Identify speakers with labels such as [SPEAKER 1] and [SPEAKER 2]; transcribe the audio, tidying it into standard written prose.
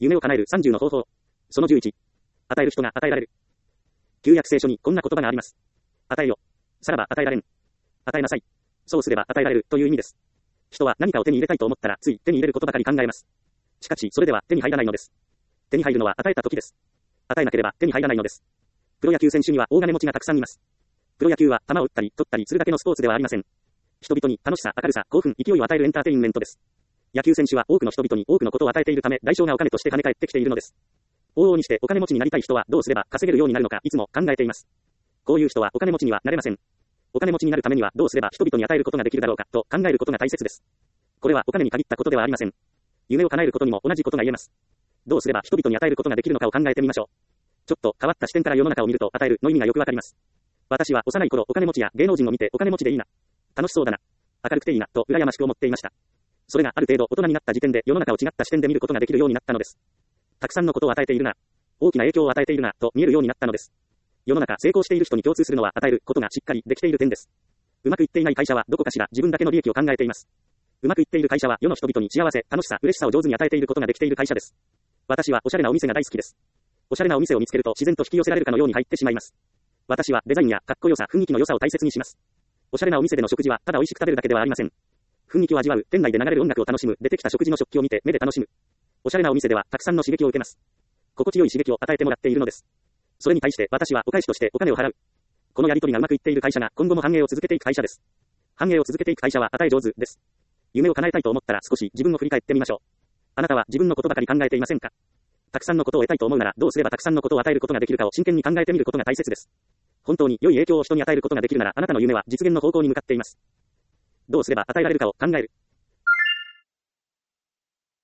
[SPEAKER 1] 夢を叶える30の方法。その11。与える人が与えられる。旧約聖書にこんな言葉があります。与えよ。さらば与えられん。与えなさい。そうすれば与えられるという意味です。人は何かを手に入れたいと思ったらつい手に入れることばかり考えます。しかしそれでは手に入らないのです。手に入るのは与えた時です。与えなければ手に入らないのです。プロ野球選手には大金持ちがたくさんいます。プロ野球は球を打ったり取ったりするだけのスポーツではありません。人々に楽しさ、明るさ、興奮、勢いを与えるエンターテインメントです。野球選手は多くの人々に多くのことを与えているため代償がお金として跳ね返ってきているのです。往々にしてお金持ちになりたい人はどうすれば稼げるようになるのかいつも考えています。こういう人はお金持ちにはなれません。お金持ちになるためにはどうすれば人々に与えることができるだろうかと考えることが大切です。これはお金に限ったことではありません。夢を叶えることにも同じことが言えます。どうすれば人々に与えることができるのかを考えてみましょう。ちょっと変わった視点から世の中を見ると与えるの意味がよくわかります。私は幼い頃お金持ちや芸能人を見てお金持ちでいいな、楽しそうだな、明るくていいなと羨ましく思っていました。それがある程度大人になった時点で世の中を違った視点で見ることができるようになったのです。たくさんのことを与えているな、大きな影響を与えているなと見えるようになったのです。世の中成功している人に共通するのは与えることがしっかりできている点です。うまくいっていない会社はどこかしら自分だけの利益を考えています。うまくいっている会社は世の人々に幸せ、楽しさ、嬉しさを上手に与えていることができている会社です。私はおしゃれなお店が大好きです。おしゃれなお店を見つけると自然と引き寄せられるかのように入ってしまいます。私はデザインやかっこよさ、雰囲気の良さを大切にします。おしゃれなお店での食事はただ美味しく食べるだけではありません。雰囲気を味わう、店内で流れる音楽を楽しむ、出てきた食事の食器を見て目で楽しむ。おしゃれなお店ではたくさんの刺激を受けます。心地よい刺激を与えてもらっているのです。それに対して私はお返しとしてお金を払う。このやり取りがうまくいっている会社が今後も繁栄を続けていく会社です。繁栄を続けていく会社は与え上手です。夢を叶えたいと思ったら少し自分を振り返ってみましょう。あなたは自分のことばかり考えていませんか？たくさんのことを得たいと思うならどうすればたくさんのことを与えることができるかを真剣に考えてみることが大切です。本当に良い影響を人に与えることができるならあなたの夢は実現の方向に向かっています。どうすれば与えられるかを考える。